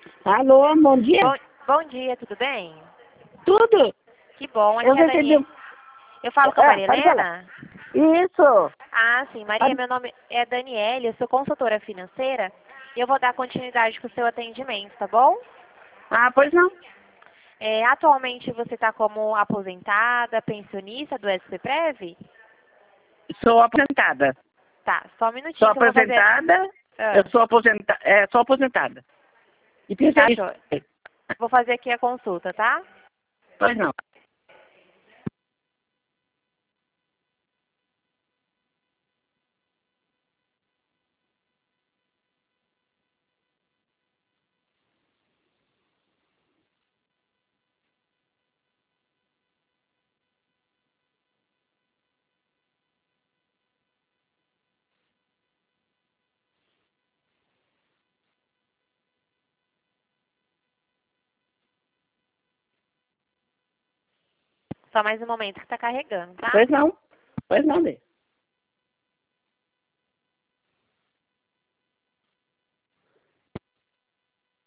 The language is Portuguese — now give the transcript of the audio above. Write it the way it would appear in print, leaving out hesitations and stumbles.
Alô, bom dia. Bom dia, tudo bem? Tudo? Que bom, aqui Eu é a recebi... Daniela. Eu falo com a Maria Pode falar. Helena? Isso. Ah, sim, Maria, meu nome é Daniela, eu sou consultora financeira e eu vou dar continuidade com o seu atendimento, tá bom? Pois não. Atualmente você está como aposentada, pensionista do SPPrev? Sou aposentada. Tá, só um Sou minutinho que eu vou fazer. aposentada. Ah, Eu sou aposentada. E tenho tá, serviço. joia. Vou fazer aqui a consulta, tá? Pois não. Só mais um momento que está carregando, tá? Pois não. Pois não, Dê.